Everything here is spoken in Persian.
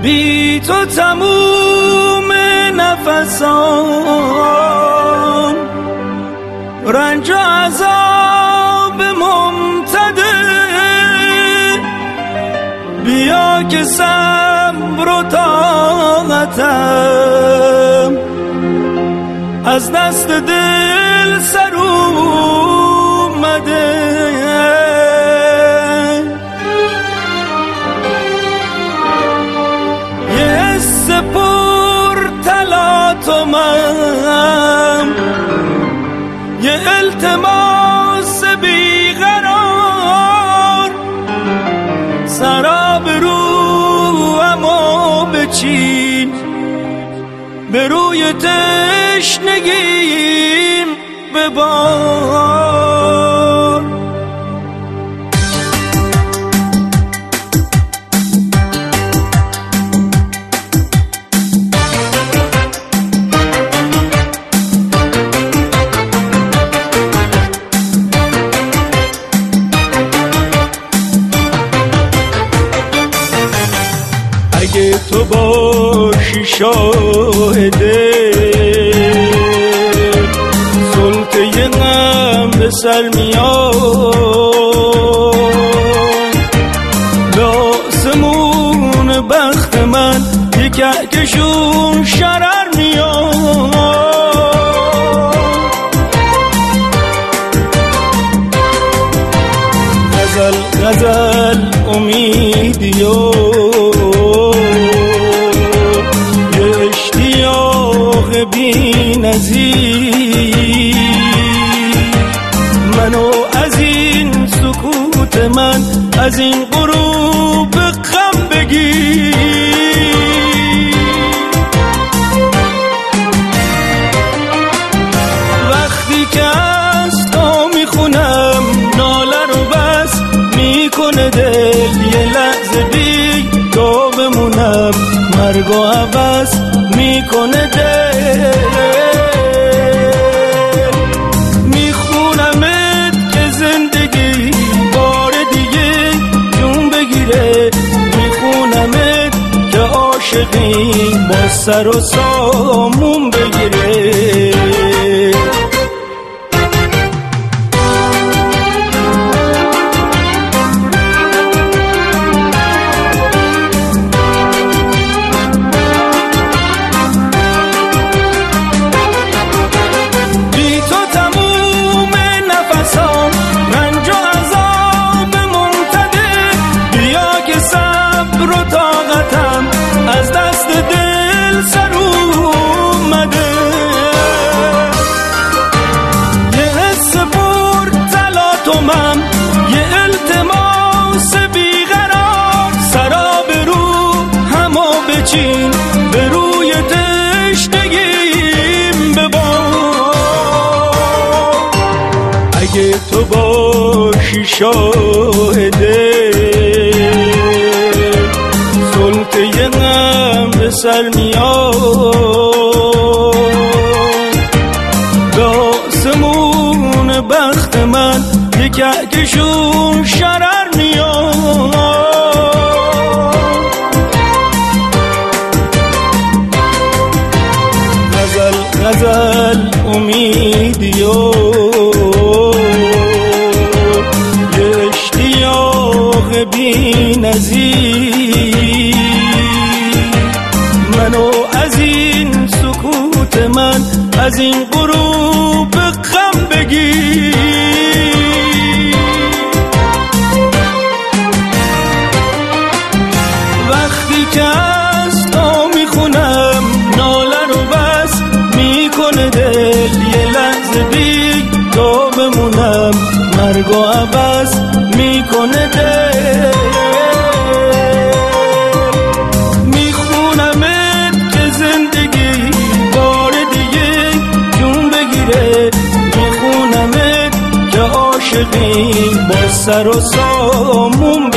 بی تو تموم نفسان، رنج و عذاب ممتده. بیا که صبر و طاقتم از دست دل سر اومده. یه حس پر تلاطمم، یه التماس بیقرار، سراب روحمو بچین، به روی تشنگیم ببار. اگه تو باشی شاهده، سلطه غم به سر میاد. به آسمون بخت من یک کهکشون شرر میاد. غزل غزل امیدی و بی نظیر، منو از این سکوت من، از این غروب غم بگیر. وقتی که از تو میخونم ناله رو بس میکنه دل، یه لحظه بی تو بمونم مرگ و عوض میکنه دل. میخونمت که زندگی بار دیگه جون بگیره، میخونمت که عاشقی با سر و سامون بگیره. از دست دل سر اومده. یه حس پر تلاطمم، یه التماس بیقرار، سراب روحمو بچین، به روی تشنگیم ببار. اگه تو باشی شاهده، سلطه غم به سر میاد. به آسمون بخت من یک کهکشون شرر میاد. غزل غزل امیدی و یه اشتیاق بی نظیر، منو از این سکوت من، از این غروب غم بگیر. وقتی که از تو میخونم ناله رو بس میکنه دل، یه لحظه بی تو بمونم مرگ و عوض میکنه دل. میخونمت که عاشقی با سر و سامون